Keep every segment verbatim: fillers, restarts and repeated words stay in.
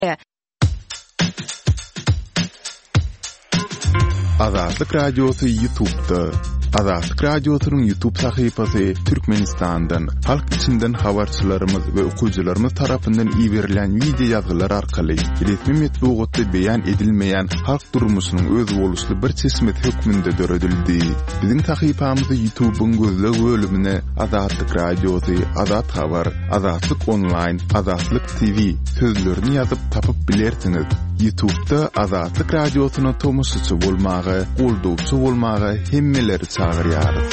Azatlyk Radiosu YouTube'da. Azatlyk Radiosu'nun YouTube sahypasy Türkmenistan'dan, halk içinden habarçylarymyz we okuwçylarymyz tarapyndan ýiberilen video ýazgylar arkaly resmi metbuatda beýan edilmeýän halk durmuşynyň öz boluşly bir çeşmet hökmünde döredildi. Bizim sahypamyzda YouTube'un gözleg bölümine Azatlyk Radiosu, Azat Habar, Azatlyk Online, Azatlyk T V sözlerini ýazyp tapyp bilersiňiz. YouTube'da Azatlyk Radiosu'na tomoşçy bolmagy, goldawçy bolmagy hemmeleri çağırýarys.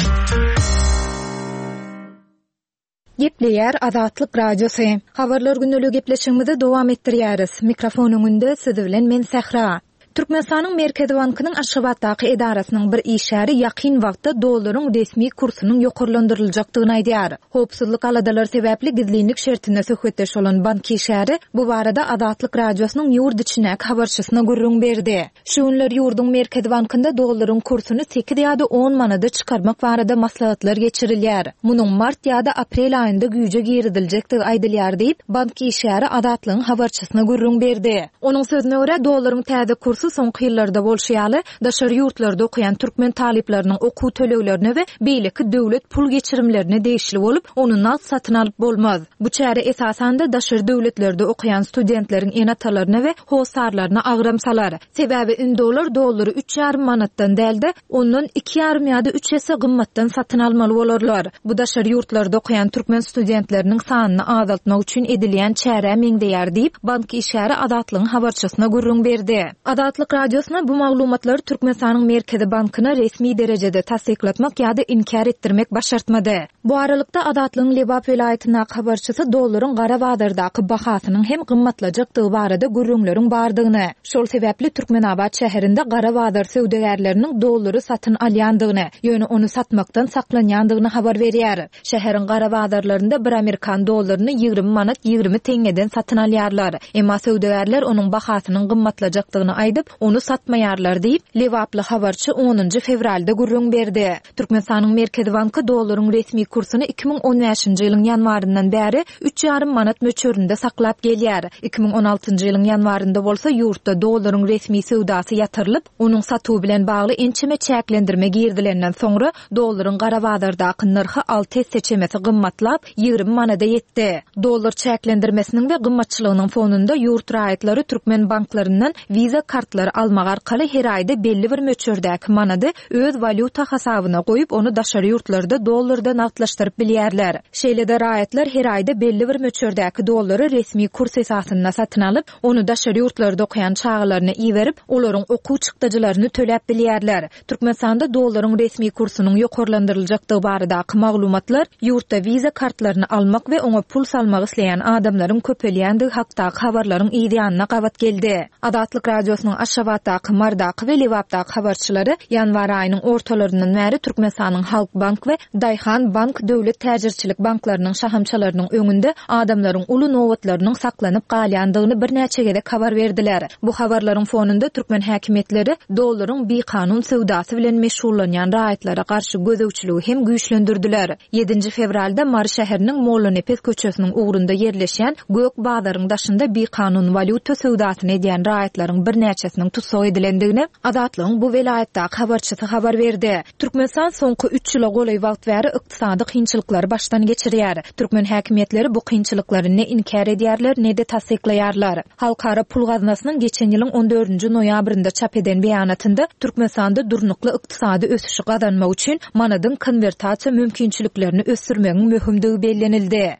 Gepleýär Azatlyk Radiosu. Habarlar günlük gepleşigimizi dowam etdirýäris. Mikrofon öňünde siz bilen men Sahra. Türkmenistanyň Merkezi Bankynyň Aşgabatdaky edarasynyň bir işäri ýakyn wagtda dollaryň resmi kursynyň ýokarlandyryljakdygyny aýdýar. Howpsuzlyk aladalar sebäpli gizlilik şertine söhbetdeş bolan bank işäri bu barada Azatlyk Radiosynyň ýurt içindäki habarçysyna gurrun berdi. Şu günler ýurdun Merkezi Bankynda dollaryň kursyny sekiz ýa-da on manada çykarmak barada maslahatlar geçirilýär. Munyň mart ýa-da aprel aýynda güýje giridiljektigi aýdylýar diýip bank işäri Azatlygyň habarçysyna gurrun berdi. Onuň sözüne görä dollaryň täze kursu soňky ýyllarda bolşýaly daşary ýurtlarda okuyan türkmen talipleriniň okuw töleglerine we beýleki döwlet pul geçirimlerine değişli bolup, onu nat satyn alyp bolmaz. Bu çäre esasan da daşary döwletlerde okuyan studentleriň enatalaryna we howsarlaryna agram salar. Sebäbi indi olar dollary üç ýarym manatdan dälde, ondan iki ýarym ýa-da üç esse gymmatdan satyn almaly bolarlar. Bu daşary ýurtlarda okuyan türkmen studentleriniň sanyny azaltmak üçin edilýän çäre meňdeýär diýip bank işäri Azatlygyň habarçysyna gurrun berdi. Azatlyk Radiosyna bu maglumatlar Türkmenistanyň Merkezi Bankyna resmi derejede tasdiklatmak ýa-da inkar etdirmek başartmady. Bu aralykda Azatlygyň Lebap welaýatynyň habarçysy dollaryň gara bazardaky bahasynyň hem gymmatlajakdygy barada gurrunlaryň bardygyny, şol sebäpli Türkmenabad şäherinde gara bazar söwdegärleriniň dollary satyn alýandygyny, ýöne onu satmakdan saklanýandygyny habar berýär. Şäheriň gara bazarlarynda bir Amerikan dollaryny ýygrimi manat ýygrimi teňeden satyn alýarlar. Emma söwdegärler onuň bahasynyň gymmatlajakdygyny aýdyp, onu satmaýarlar diýip Lewaply habarçy onuncu fevralda gurrun berdi. Türkmenistanyň Merkezi Banky dollaryň resmi kursyny iki ming on beşinji ýylyň ýanwaryndan bäri üç ýarym manat möçöründe saklap gelýär. iki ming on altynjy ýylyň ýanwarynda bolsa ýurtda dollaryň resmi sowdasy ýatyrylyp, onuň satuwy bilen bagly ençeme çäklendirme girdilenden soňra dollaryň gara bazardaky narhy alty esse çemesi gymmatlap ýygrimi manada ýetdi. Dollar çäklendirmesiniň we gymmatçylygynyň fonunda ýurt raýatlary türkmen banklarynyň viza kartlary almak arkaly her aýda belli bir möçördäki manady öz valyuta hasabyna goýup, onu daşary ýurtlarda dollarda naqdlaşdyryp bilýärler. Şeýle-de raýatlar her aýda belli bir möçördäki dollary resmi kurs esasyna satyn alyp, onu daşary ýurtlarda okuyan çağlaryna iýerip, olaryň okuw çykdyjylaryny töläp bilýärler. Türkmenistanda dollaryň resmi kursunyň ýokarlandyryljakdygy baradaky maglumatlar ýurtda viza kartlaryny almak we oňa pul salmak isleýän adamlaryň köpelýändigi hakdaky habarlaryň ýa-da gabat geldi. Azatlyk Radiosynyň Aşgabatdaky, Mardaky we Lewapdaky habarçylary ýanwar aýynyň ortalaryndan bäri Türkmenistanyň Halk Bank we Daýhan Bank döwlet täjirçilik banklarynyň şahamçalarynyň öňünde adamlaryň uly nowatlarynyň saklanyp galýandygyny bir näçe gede habar berdiler. Bu habarlaryň fonunda türkmen häkimetleri dollaryň bekanun sowdasy bilen meşgullanýan raýatlara garşy gözegçiligi hem güýçlendirdiler. yedinji fevralda Mar şäheriniň Mollonepes köçesiniň ugrunda ýerleşýän Gök bazaryň daşynda bekanun valyuta sowdasyny edýän raýatlaryň bir näçesiniň tutsak edilendigini Azatlygyň bu welaýatdaky habarçysy habar berdi. Türkmenistan soňky üç ýyla golay wagt bäri ykdysady kynçylyklary başdan geçirýär. Türkmen häkimetleri bu kynçylyklary ne inkar edýärler, ne de tasdiklaýarlar. Halkara pul gaznasynyň geçen ýylyň on dördünji noýabrynda çap eden beýanatynda Türkmenistanda durnukly ykdysady ösüşi gazanmak üçin manadyň konvertasiýa mümkinçiliklerini ösdürmegiň möhümdigi bellenildi.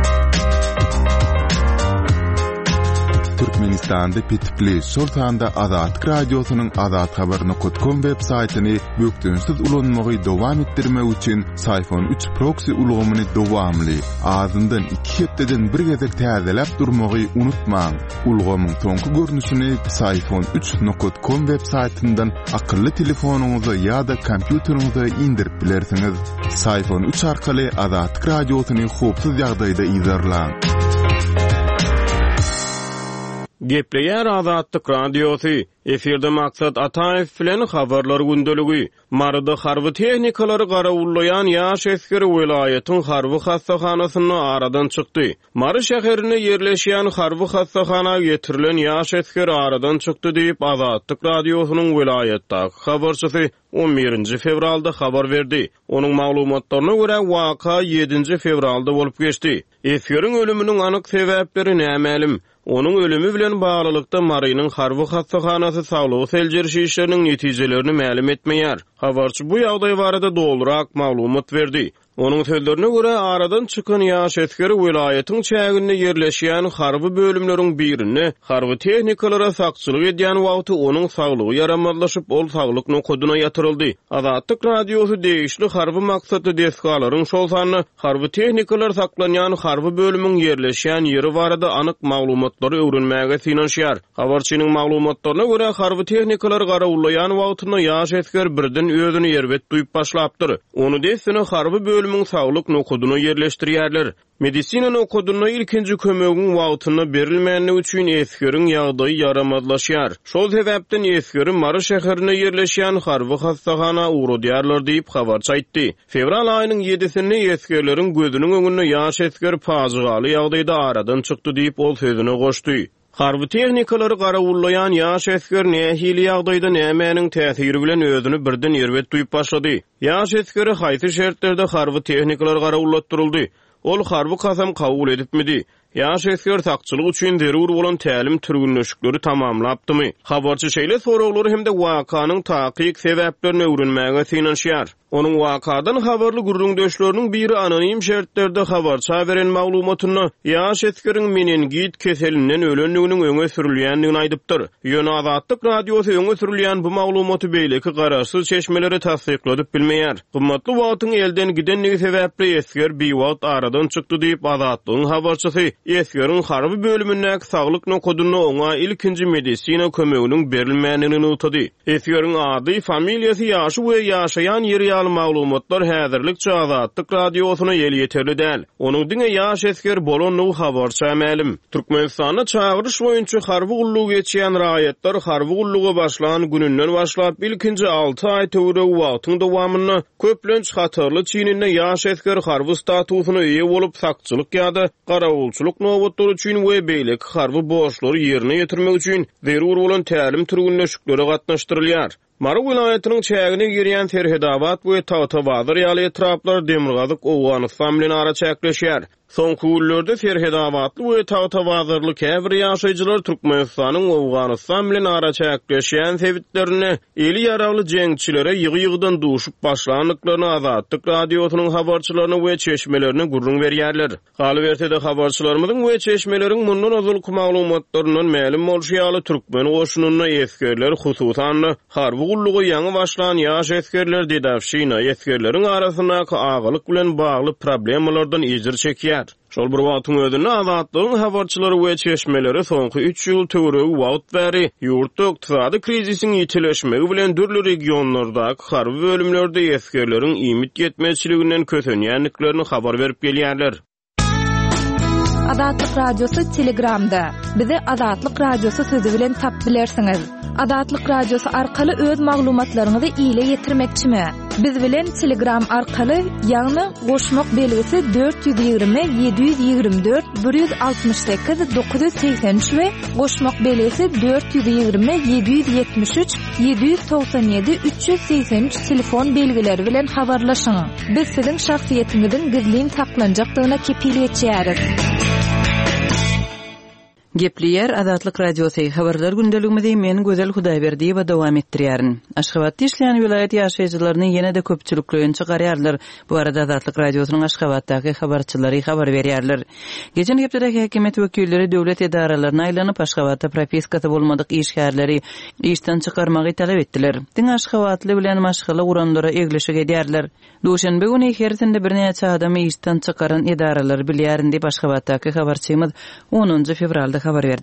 Türkmenistanda petipli şoltanda Azatlyk Radiosynyň azat habaryny nokta com web saýtyny bökdünsiz ulanmagy dowam etdirmek üçin Sayfon üç proxy ulgamyny dowamly azyndan iki hepdeden bir gezek täzeläp durmagy unutmaň. Ulgamyň soňky görnüşini Sayfon üç nokta com web saýtyndan akylly telefonuňyza ýa-da kompýuteriňize indirip bilersiňiz. Sayfon üç arkaly Azatlyk Radiosyny howpsuz ýagdaýda izlerläň. Gepleýär Azatlyk Radiosu. Eferde maksat Ataev bilen habarlar gündöligi. Marada harby tehnikalary garagulayan ýaş eskeri welaýatyň harby hastahanasyna aradan çykdy. Mary şäherine ýerleşýän harby hastahana getirilen ýaş eskeri aradan çykdy diýip Azatlyk Radiosynyň welaýatdaky habarçysy on birinji fevralda habar berdi. Onuň maglumatlaryna görä waka ýedinji fevralda bolup geçdi. Eskeriň ölüminiň anyk sebäpleri nämelim? Onun ölümü bilen bağlılıkta Marynyň harby hastahanasy saglygy seljerişi işleriniň netijelerini ma'lum etmeýär. Habarçy bu ýagdaý barada dolurak maglumat berdi. Onuň sözlerine görä aradan çykan ýaş eskeri welaýatyň çäginde ýerleşýän harby bölümleriň birini harby tehnikalara sakçylyk edýän wagty onuň saglygy ýaramazlaşyp ol saglyk nokodyna ýatyryldy. Azatlyk Radiosy değişli harby maksatly deskalaryň şol sany harby tehnikalar saklanýan harby bölümiň ýerleşýän ýeri barada anyk maglumatlary öwrenmäge synanşýar. Habarçynyň maglumatlaryna görä harby tehnikalar garagulayan wagtyna ýaş esker birden özüni ýerbet duýup başlapdyr. Onu desene harby bölümiň saglyk nokodyna ýerleşdirýärler. Medisina nokodyna ilkinji kömegiň wagtyna berilmänligi üçin eskeriň ýagdaýy ýaramazlaşýar. Şol sebäpden eskeri Mary şäherine ýerleşýän harby hastahana uğradýarlar diýip habarçy aýtdy. Fevral aýynyň ýedisinde eskerleriň gözüniň öňünde ýaş esker pazygaly ýagdaýda aradan çykdy diýip ol sözüne goşdy. Harby tehnikaları garagulayan ýaş esker nähili ýagdaýda nämenin täsiri bilen özüni birden ýerbet duýup başlady. Ýaş eskeri haýsy şertlerde harby tehnikalar garagulatdyryldy. Ol harby kasam kabul edipmidi? Ýaş esker sakçylyk üçin zerur bolan tälim türgünleşikleri tamamlapdymy? Habarçy şeýle soraglary hemde wakanyň takyk sebäplerini öwrenmäge synanşýar. Onuň wakadan habarly gurrundeşleriniň biri anonim şertlerde habarça beren maglumatyny ýaş eskeriň meningit keselinden ölenliginiň öňe sürilýändigini aýdypdyr. Ýöne Azatlyk Radiosy öňe sürilýän bu maglumaty beýleki garaşsyz çeşmeleri tasdikladyp bilmeýär. Gymmatly wagtyň elden gidenligi sebäpli esker biwagt aradan çykdy diýip Azatlygyň habarçysy eskeriň harby bölümindäki saglyk nokodyny oňa ilkinji medisina kömeginiň berilmänligini utady. Eskeriň ady, familiýasy, ýaşy we ýaşaýan ýeri maglumatlar häzirlikçe Azatlyk Radiosyna ýeli ýeterli däl. Onuň diňe ýaş esker bolanyny habarça ma'lum. Türkmenistana çağırış boýunça harby gullugy geçýän raýatlar harby gullugy başlan gününden başlap ilkinji alty aý töwre wagtyň dowamyny köplenç hatyrly çyninde ýaş esker harby statusyna eýe bolup sakçylyk ýa-da garagulçylyk nowatları üçin we beýlek harby borçlary ýerine ýetirmek üçin zerur bolan tälim türgünleşikleri gatnaşdyrylýar. Mary welaýatynyň çägine girýän Serhedabad we Tawtawadyr ýaly etraplar Demirgazyk Owganystan bilen ara çäkleşýär. Soňky ýylllarda Serhedabadly we Tawtawazyrly käbir ýaşaýjylar Türkmenistanyň Owganystan bilen ara çäkleşýän sebitlerini eli ýaragly jeňçilere ýygy-ýygydan duşup başlandyklaryny Azatlyk Radiosynyň habarçylaryna we çeşmelerini gurrun berýärler. Haly berse-de habarçylarymyzyň we çeşmeleriň mundan azalky maglumatlarynyň ma'lum bolşy ýaly türkmen goşunyna eskerler hususan harby gullugy ýaňy başlan ýaş eskerler dedäwşina eskerleriň arasyndaky agalyk bilen bagly problemalardan ejir çekýär. Şol bir wagtyň özünde Azatlygyň habarçylary we çeşmeleri soňky üç ýyl töweregi wagt bäri ýurtda ykdysady krizisiň ýetileşmegi bilen dürli regionlardaky harby bölümlerde eskerleriň ýmit ýetmezçiliginden kösenýänliklerini habar berip gelýärler. Azatlyk Radiosu Telegramda. Bizi Azatlyk Radiosu sözi bilen tap bilersiňiz. Azatlyk Radiosu arkaly öz maglumatlaryňyzy ýyla ýetirmekçimi? Biz bilen Telegram arkaly ýagny goşmak belgisi dört yüz ýygrimi yedi yüz ýygrimi dört bir yüz altymyş sekiz dokuz yüz seksen üç we goşmak belgisi dört yüz ýygrimi yedi yüz ýetmiş üç yedi yüz toksan ýedi üç yüz seksen üç telefon belgileri bilen habarlaşyň. Biz siziň şahsiýetiňizin gizlin saklanjakdygyna kepil etýäris. Gepleýär Azatlyk Radiosy habarlar gündeligimizi men Gözel Hudaýberdi we dowam etdirýärin. Aşgabatda işleýän vilayet ýaşaýjylaryny ýene-de köpçülikleýän çykarýarlar. Bu arada Azatlyk Radiosynyň Aşgabatdaky habarçylary habar berýärler. Geçen hepde häkimet wekilleri döwlet edaralaryna aýlanyp Aşgabatda propiskasy bolmadyk işgärleri işden çykarmagy talap etdiler. Diň Aşgabatly bilen maşgala uranlara egleşik edýärler. Duşanbe güni hersinde bir näçe adamy işden çykaran edaralar bilýärin diýip Aşgabatdaky habarçymyz onuncu fevralda habar berdi.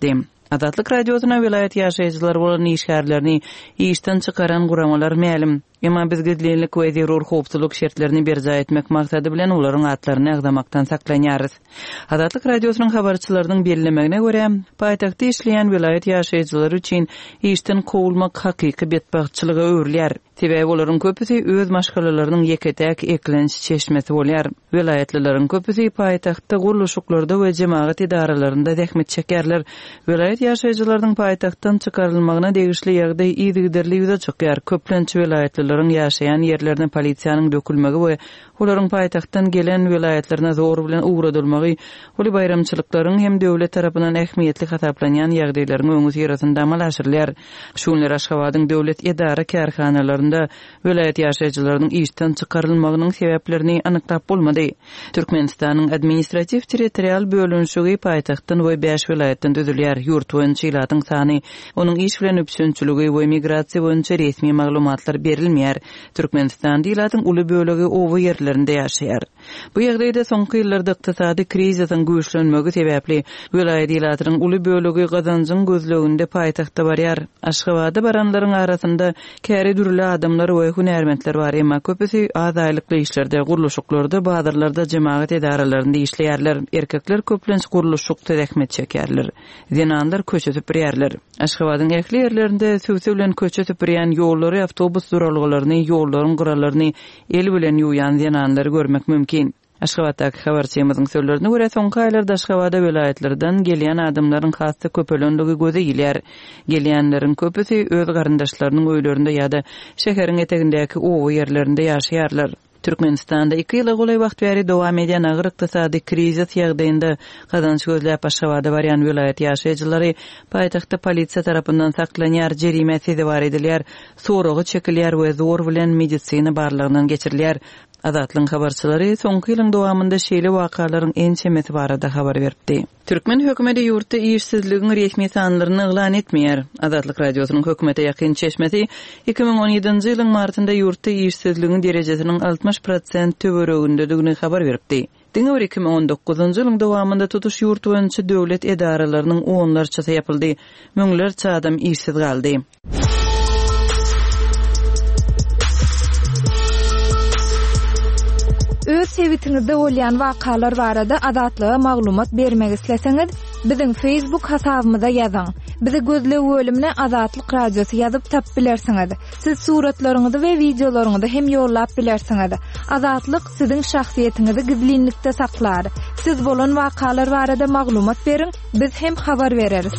Adatlyk radiosuna vilayet ýaşaýjylary bolan işgärlerini işden çykaran guramalar mälim. Emma biz gidlenlik we zerur howpsuzlyk şertlerini berza etmek maksady bilen olaryň atlaryny agdamaktan saklanýarys. Adatlyk radiosynyň habarçylarynyň bellemegine görä, paýtagtda işleýän vilayet ýaşaýjylary üçin işden kowulmak hakyky betbagçylyga öwürlýär. Sebäbi olaryň köpüsi öz maşgalalarynyň ýeketäk eklenç çeşmesi bolýar. Vilayetlilerin köpüsi paýtagtda guruluşyklarda we jemaat idaralarynda zähmet çekerler. Vilayet ýaşaýjylarynyň paýtagtdan çykarylmagyna degişli ýerde ýygyderli ýüze çykýar. Köplençi vilayetlilerin ýaşaýan ýerlerine polisiýanyň dökülmegi we olaryň paýtagtdan gelen vilayetlerine zor bilen uğradylmagy, uly bayramçylyklaryň hem döwlet tarapyndan ähmiýetli hasaplanýan ýagdaýlaryň öňü ýerasynda amallaşyrlar. Şunlar Aşgabatyň döwlet idara kärhanalarynda vilayet ýaşaýjylarynyň işden çykarylmagynyň sebäplerini anyklap bolmady. Türkmenistanyň administrativ territorial bölünşigi paýtagtdan we beş vilayetden düzülýär. Ýurt boýunça ilatyň sany, onuň iş bilen öpüşünçüligi we migrasiýa boýunça resmi maglumatlar berilmeýär. Türkmenistan ilatyň uly bölegi owy ýerlerinde ýaşaýar. Bu ýagdaýda soňky ýyllarda ykdysady krizisyň güýçlenmegi sebäpli vilayet ilatynyň uly bölegi gazanjyň gözleginde paýtagtda barýar. Aşgabada baranlaryň arasynda käri dürli adamlar we hünärmentler bar, emma köpüsi az aýlykly işlerde, guruluşyklarda, bazarlarda, jemaat idaralarynda işleýärler. Erkekler köplenç guruluşykda zähmet çekerler. Zenanlar köçe süpürýärler. Aşgabatyň ähli ýerlerinde süwse bilen köçe süpürýän ýollary, awtobus duralgylaryny, ýollaryň guralaryny el bilen ýuýan zenanlary görmek mümkin. Aşgabatdaky habarçymyzyň sözlerine görä, soňky aýlarda Aşgabada vilayetlerden gelýän adamlaryň hasty köpelenligi göze ýylýar. Gelýänleriň köpüsi öz garyndaşlarynyň öýlerinde ýa-da şäheriň etegindäki owy ýerlerinde ýaşaýarlar. Türkmenistanda iki ýyla golay wagt bäri dowam edýän agyr ykdysady krizis ýagdaýynda gazanç gözläp Aşgabada barýan vilayet ýaşaýjylary paýtagtda polisiýa tarapyndan saklanýar, jerime sezi bar edilýär, soragy çekilýär we zor bilen medisina barlygyndan geçirilýär. Adatlyň habarçylary soňky ýylyň dowamında şeýle wakalaryň en çemeti barada habar berdi. Türkmen hökümeti ýurtda işsizligiň resmi sanlaryny eglan etmeýär. Adatlyk radiosynyň hökümete ýakyn çeşmesi iki ming on ýedinji ýylyň martynda ýurtda işsizligiň derejesiniň altmış prosent töwereginde habar berdi. Diňe iki ming on dokuzunji ýylyň dowamında tutuş ýurt boýunça döwlet edaralarynyň onlarçasy ýapyldy. Müňlerçe adam işsiz galdy. Öz sewitinizde bolýan wakalar barada adatlyga maglumat bermek isleseňiz, biziň Facebook hasabymyza ýazyň. Bizi gözlep bölümine Adatlyk Radiosy ýazyp tap bilersiňiz. Siz suratlaryňyzy we videolaryňyzy hem ýollap bilersiňiz. Adatlyk siziň şahsiýetiniňizi gizlinlikde saklar. Siz bolan wakalar barada maglumat beriň, biz hem habar bereriz.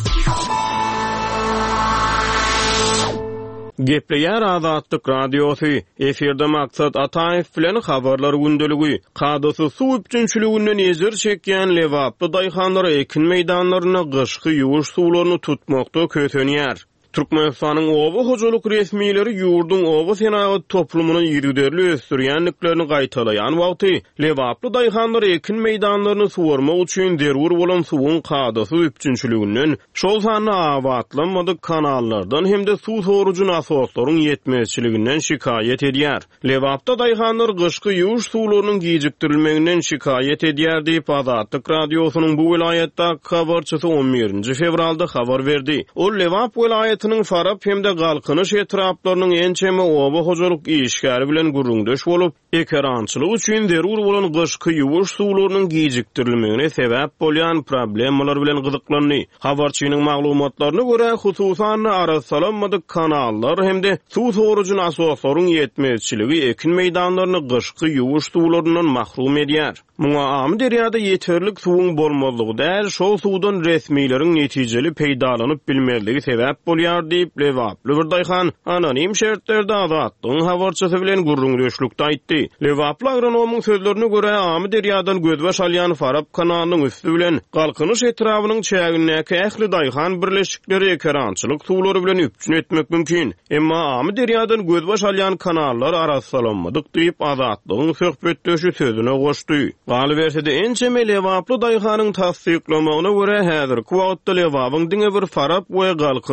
Gepleýär Adatlyk Radiosy. Eferde maksat Ataýew bilen habarlar gündeligi. Kadasy suw üçinçiliginden ejer çekýän lewaply daýhanlara ekin meýdanlaryna gyşky ýuwuş suwlaryny tutmakda kösenýär. Türkmenistanyň owa hojalyk resmiýetleri ýurdun owa senagat toplumyny ýerderli ösdürýänliklerini gaýtalaýan wagty lewaply daýhanlary ekin meýdanlaryny suwarmak üçin zerur bolan suwun kadasy üçinçiliginden şol sany awatlanmady kanallardan hemde suw sorucu nasoslaryň ýetmezçiliginden şikaýet edýär. Lewapda daýhanlar gyşky ýuwuş suwlarynyň gijikdirilmeginden şikaýet edýär diýip Adatlyk Radiosynyň bu vilayetde habarçysy on birinji fevralda habar berdi. O lewap vilayet Farap hemde galkynyş etraplarynyň ençeme oba hojalyk işgäri bilen gurrundaş bolup, ekerançylyk üçin zerur bolan gyşky ýuwuş suwlarynyň gijikdirilmegine sebäp bolýan problemler bilen gyzyklandy. Habarçynyň maglumatlaryna görä, hususan arasalanmady kanallar hemde suw sorucu nasoslaryň ýetmezçiligi ekin meýdanlaryny gyşky ýuwuş suwlaryndan mahrum edýär. Muňa amy derýada ýeterlik suwuň bolmalygy däl, şol suwdan resmiýleriň netijeli peýdalanyp bilmezligi sebäp bolýar diýip lewaply bir daýhan anonim şertlerde Adatlyň habarçysy bilen gurrundaşlykda aýtdy. Lewaply agronomyň sözlerine görä, amy derýadan gözbaş alýan Farap kanalynyň üstü bilen galkynyş etrawynyň çägindäki ähli daýhan birleşikleri ekerançylyk suwlary bilen üpçün etmek mümkin. Emma amy derýadan gözbaş alýan kanallar arasalanmadyk diýip Adatlyň söhbetdeşi sözüne goşdy. Galybersede ençeme lewaply daýhanyň tasdiklamagyna görä häzirki wagtda lewabyň diňe bir Farap we galkynyş etrawynyň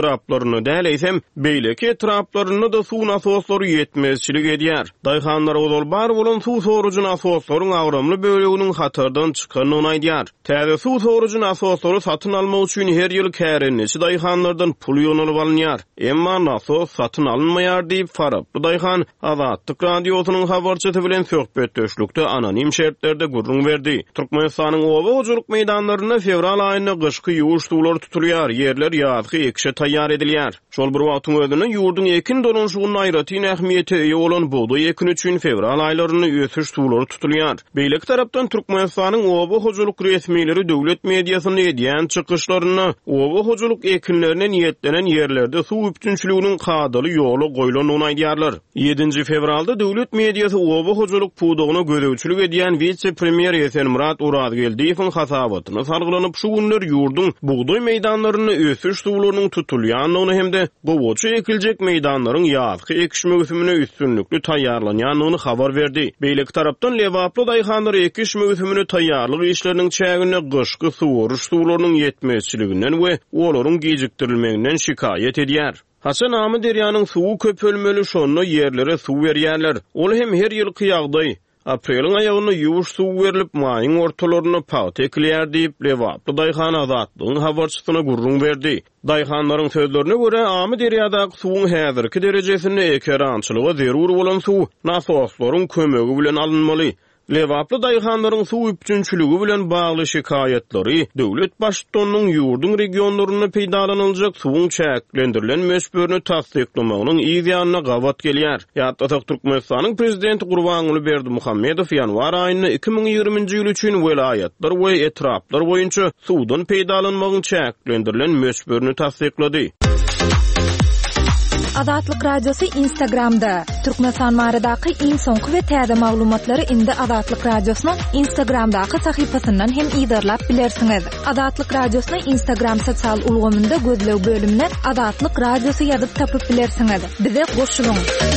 etraplarını däleýsem, beýleki etraplarını da suw nasoslary ýetmezçilik edýär. Daýhanlar ol bar bolan suw sorucun asoslaryň agramly böleginiň hatardan çykanyny aýdýar. Täze suw sorucun asoslary satyn almak üçin her ýyl kärençi daýhanlardan pul ýonulyp alynýar. Emma nasos satyn alınmaýar diýip faraply daýhan Azatlyk radiosynyň habarçysy bilen söhbetdeşlikde anonim şertlerde gurrun berdi. Türkmenistanyň oba hojuluk meýdanlaryna fevral aýyna gyşky ýuwuş suwlar tutulýar, ýerler ýazgy ekşe taýýar edilýär. Şol bir wagtyň özünde ýurdun ekin dolanşygyny aýratyn ähmiýeti eýe bolan buğday ekin üçin fevral aýlaryny ösüş suwlary tutulýar. Beýlek tarapdan Türkmenistanyň oba hojuluk resmiýetleri döwlet mediasyny edýän çykyşlaryny oba hojuluk ekinlerine niýetlenen ýerlerde suw üptünçiliginiň kadaly ýoly goýlanyny aýdýarlar. yedinji fevralda döwlet mediasy oba hojuluk puwdugyna gödäwçilik edýän vice-premier Esenmurat Urazgeldiýewiň hasabatyna sargylanyp şu günler ýurdun buğday meýdanlaryny ösüş suwlarynyň tutulýanyny hemde gowaçy ekiljek meýdanlaryň ýazgy ekiş mövsümine üstünlükli taýýarlanýanyny habar berdi. Beýlek tarapdan lewaply daýhanlar ekiş mövsümine taýýarlyk işleriniň çägine gyşky suwuruş suwlarynyň ýetmezçiliginden we olaryň gejikdirilmeginden şikaýet edýär. Hasan Amy derýanyň suwu köpölmeli şonda ýerlere suw berýärler. Ol hem her ýyl kıyagday. Aprelyň aýagyna ýuwuş suw berilip maýyň ortalaryna paýt ekilýär diýip lewaply daýhan Azatlygyň habarçysyna gurrun berdi. Daýhanlaryň sözlerine görä Amy derýadaky suwuň häzirki derejesinde ekerançylyga zerur bolan suw nasoslaryň kömegi bilen alınmaly. Lewaply daýhanlaryň suw üptünçiligi bilen bagly şikaýetleri döwlet başçysynyň ýurdun regionlaryna peýdalanylacak suwuň çäklendirilen möşberini tasdiklamagynyň ýa-da gawat gelýär. Ýa-da Türkmenistanyň prezidenti Gurbanuly Berdimuhammedow ýanwar aýyny iki ming ýygrymynjy ýyl üçin welayatlar we etraplar boýunça suwdan peýdalanmagyň çäklendirilen möşberini tasdiklady. Azatlyk radiosu Instagramda. Türkmenistan baradaky iň soňky we täze maglumatlary indi Azatlyk radiosynyň Instagramdaky sahypasyndan hem ýa-da bilersiňiz. Azatlyk radiosyny Instagram sosial ulgamynda gözlew bölümine Azatlyk radiosu ýazyp tapyp bilersiňiz. Bize goşulyň.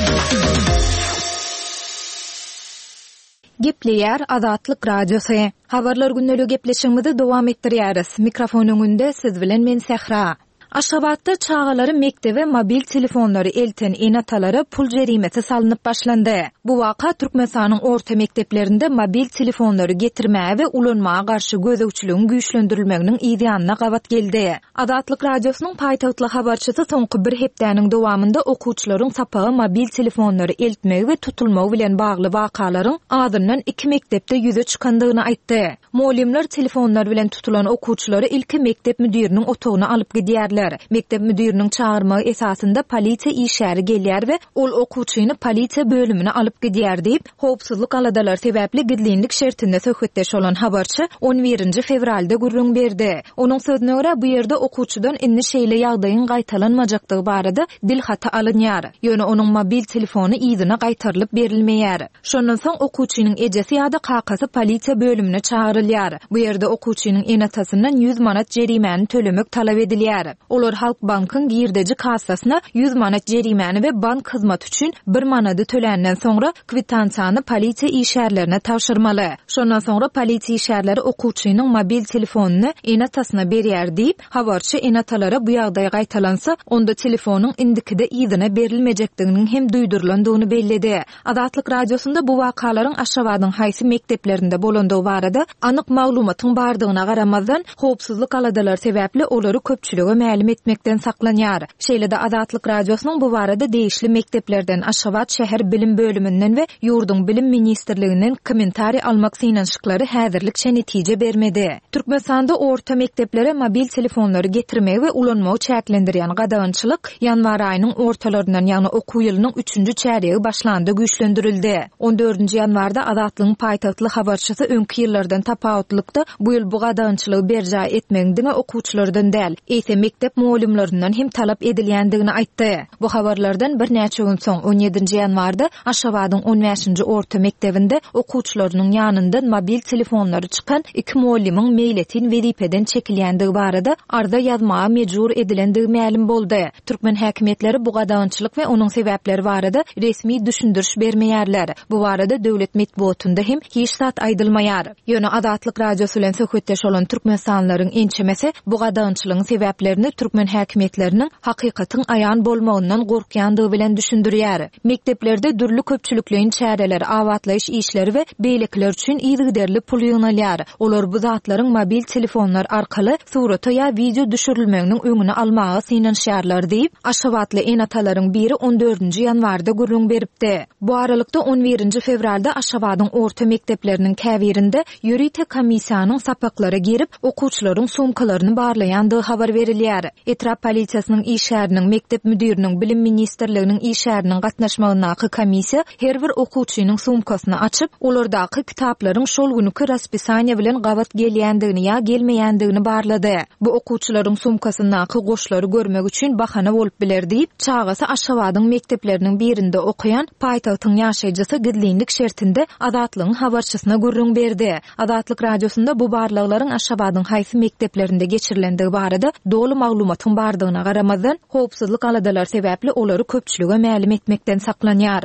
Gepleýär Azatlyk radiosu. Habarlar günnälik gepleşigimizi dowam etdirýäris. Mikrofon öňünde siz bilen men Sehra. Aşgabatda çağaları mektebe mobil telefonları elten enatalara pul jerimeti salınıp başlandı. Bu vaka Türkmenistanyň orta mekteplerinde mobil telefonları getirmeye ve ulanmaya karşı gözewçiligiň güýçlendirilmeginiň ideýanyna gawat geldi. Azatlyk radiosynyň paýtagtly habarçysy soňky bir hepdäniň dowamında okuwçylaryň sapagy mobil telefonları eltmegi we tutulmagy bilen bagly wakalaryň adyndan iki mektepde ýüze çykandygyny aýtdy. Muallimler telefonlar bilen tutulan okuwçylary ilki mektep müdiriniň otagyna alyp gidýärler. Mektep müdiriniň çağırmagy esasında polisiýa işäri gelýär we ol okuwçyny polisiýa bölümine alyp gidýär diýip howpsuzlyk aladalar sebäpli gidlinlik şertinde söhbetdeş bolan habarçy on birinji fevralda gurrun berdi. Onuň sözüne görä bu ýerde okuwçydan indi şeýle ýagdaýyň gaýtalanmajakdygy barada dil hata alınýar. Ýöne onuň mobil telefony ýygyna gaýtarylyp berilmeýär. Şondan soň okuwçynyň ejesi ýa-da kakasy polisiýa bölümine çağırylýar. Bu ýerde okuwçynyň enatasyndan yüz manat jerimeni tölemek talap edilýär. Olar Halk Bankyň girdeci kassasyna yüz manat jerimeni we bank hyzmat üçin bir manady tölenden soňra kwitansiýany polisiýa işärlerine tapşyrmaly. Şondan soňra polisiýa işärleri okuwçynyň mobil telefonuny enatasyna berýär diýip habarçy enatalara bu ýagdaý gaýtalansa onda telefonyň indikide ýygyna berilmejekdiginiň hem duýdurulandygyny belledi. Azatlyk radiosunda bu wakalaryň Aşgabatyň haýsy mekteplerinde bolandygy barada anyk maglumatyň bardygyna garamazdan howpsuzlyk aladalar sebäpli olary köpçüligi ma'lum etmekden saklanýar. Şeýle-de Azatlyk radiosynyň bu barada değişli mekteplerden Aşgabat şäher bilim bölümünden we ýurdun bilim ministrliginden kommentari almak synanşyklary häzirlikçe netije bermedi. Türkmenistanda orta mekteplere mobil telefonları getirmegi we ulanmagy çäklendirýän gadawançylyk ýanwar aýynyň ortalaryndan ýagny okuw ýylynyň üçünji çäreги başlandy güýçlendirildi. on dördünji ýanwarda Azatlygyň paýtagtly habarçysy öňki ýyllardan tapawutlykda bu ýyl bu gadawançylygy berja etmegdiňe okuwçylardan däl, eýse mektep muallimlerinden hem talap edilýändigini aýtdy. Bu habarlardan bir näçe gün soň on ýedinji ýanwarda Aşgabatyň on beşinji orta mektebinde okuwçylarynyň ýanyndan mobil telefonlary çykan iki muallimiň meýletin wezipeden çekilýändigi barada arda ýazmaga mejbur edilendigi ma'lum boldy. Türkmen häkimetleri bu gadawançylyk we onuň sebäpleri barada resmi düşündiriş bermeýärler. Bu barada döwlet medeniýetinde hem hiç zat aýdylmaýar. Ýöne Azatlyk radiosu bilen söhbetdeş bolan türkmenstanlaryň ençemesi bu gadawançylygyň sebäplerini türkmen häkimetleriniň hakykatyň aýan bolmagyndan gorkýandygy bilen düşündirýär. Mekteplerde dürli köpçülüklerin çäreleri, awatlaýyş işleri we beýlekler üçin ýygyderli pul ýygnalýar. Olar bu zatlaryň mobil telefonlar arkaly surata ýa video düşürilmeginiň öňüni almagy synanşýarlar diýip Aşgabatly enatalaryň biri on dördünji ýanwarda gürrüň beripdi. Bu aralykda on birinji fevralda Aşgabatyň orta mektepleriniň käbirinde ýürüýte komissiýanyň sapaklara girip okuwçylaryň sumkalaryny barlaýandygy habar berilýär. Etrap polisiýasynyň işäriniň, mektep müdiriniň, bilim ministrliginiň işäriniň gatnaşmagynaky komissiýa her bir okuwçynyň sumkasyny açyp, olardaky kitaplaryň şol günkü raspисание bilen gabat gelýändigini ýa gelmeýändigini barlady. Bu okuwçylaryň sumkasyndaky goşlary görmek üçin bahana bolup biler diýip, çağasy Aşgabatyň mektepleriniň birinde okuyan paýtagtyň ýaşaýjysy gidlinlik şertinde Adatlygyň habarçysyna gürrüň berdi. Adatlyk radiosunda bu barlagylaryň Aşgabatyň haýsy mekteplerinde geçirilendigi barada dolu maglumatyň bardygyna garamazdan howpsuzlyk aladalar sebäpli olary köpçülüge mälim etmekden saklanýar.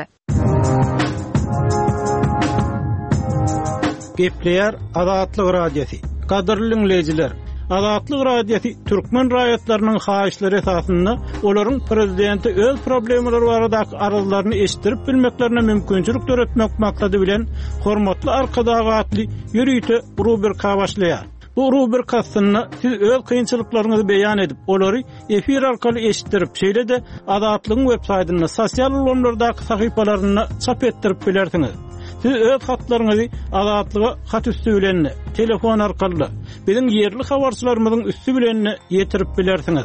Gepleýär Adatlyk radiosi. Gadyrly dinleýijiler, Adatlyk radiosi türkmen raýatlarynyň haýyşlary esasynda olaryň prezidenti öz problemleri baradaky arazylaryny eşitdirip bilmeklerine mümkinçilik töretmek maksady bilen hormatly arkadaşly ýürüýte rubrika başlaýar. Bu rubrikasyny siz öz kynçylyklaryňyzy beýan edip, olary efir arkaly eşitdirip, şeýle-de Adatlygyň web-saýtyna, sosial ulanlardaky sahypalaryna çap etdirip bilersiňiz. Siz öz hatlaryňyzy Adatlyga hat üstü bilen, telefon arkaly, biziň ýerli habarçylarymyzyň üstü bilen ýetirip bilersiňiz.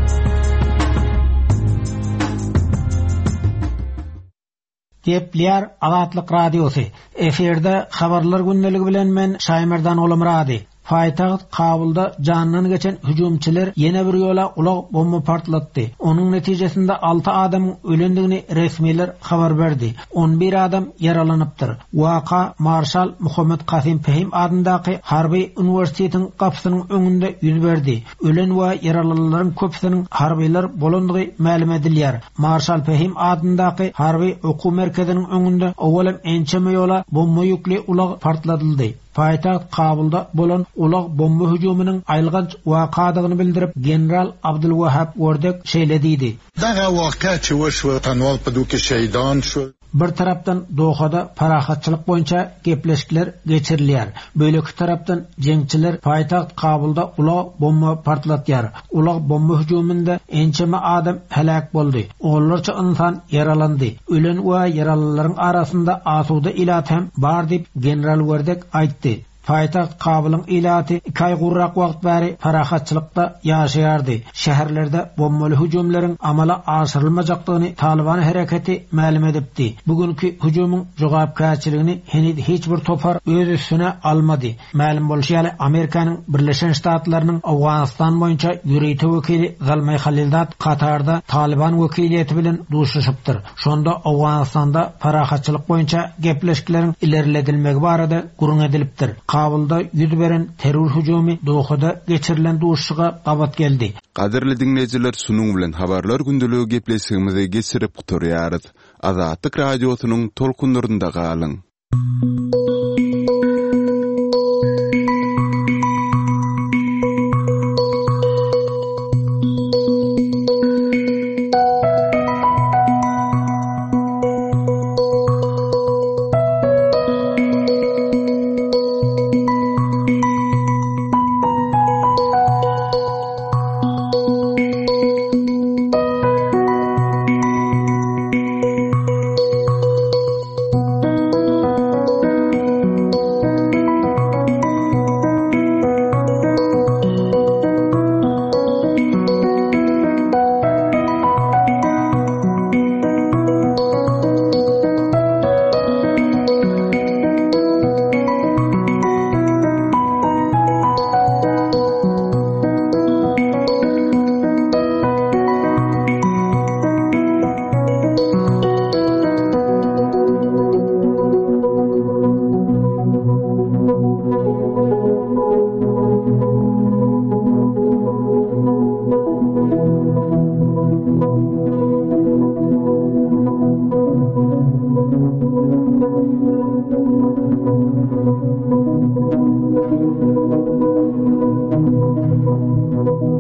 Gepleýär Adatlyk radiosy. Eferde habarlar günneligi bilen men Şaýmerdan Olamrady. Faýtagat Kabulda janyny geçen hüjümçiler ýene bir ýola ulag bomba partlatdy. Onuň netijesinde altı adam ölendigini resmiler habar berdi. on bir adam yaralanypdyr. Waka Marşal Muhammed Kasim Fehim adyndaky Harby Üniversitetiň gapysynyň öňünde ýüz berdi. Ölen we yaralanylaryň köpüsiniň harbylar bolandygy ma'lum edilýär. Marşal Fehim adyndaky Harby okuw merkeziniň öňünde awwalam ençeme ýola bomba ýükli ulag partlatyldy. Faýtagat Kabulda bolan ulag bomba hüjüminiň aýlganç wakadygyny bildirip general Abdulwahab Wordek şeýlediydi. Daga waka çywyş we tanwal paduky şeýdan şu Bir tarapdan Dohada parahatçylyk boýunça gepleşikler geçirilýär. Böleki tarapdan jeňçiler paýtagat Kabulda ulag bomba partlatýar. Ulag bomba hüjüminde ençeme adam helak boldy. Onlarça insan yaralandy. Ölen we yaralylaryň arasynda asuda ilat hem bar diýip general Wordek aýtdy. Paýtagat Kabulyň ilaty iki ay gurrak wagt bäri parahatçylykda ýaşaýardy. Şäherlerde bombaly hüjümleriň amala aşyrylmajakdygyny Taliban hereketi ma'lum edipdi. Bugünkü hüjümüň jogapkärçiligini henüz hiç bir topar öz üstüne almady. Ma'lum bolýary Amerikanyň Birleşen Ştatlarynyň Awganistan boýunça ýürüýte wekili Galmay Halildat Katarda Taliban wekiliýeti bilen duşuşypdyr. Şonda Awganistanda parahatçylyk boýunça gepleşikleriň ilerledilmegi barada gurrun edilipdir. Kabulda ýüz beren terror hüjümi Dohada geçirilen duşuşyga gabat geldi. Gaderli dinleyijiler, sunuň bilen habarlar gündeligi gepleşigimizi geçirip guturýarys. Azatlyk radiosynyň tolkunlarynda galyň. Thank you.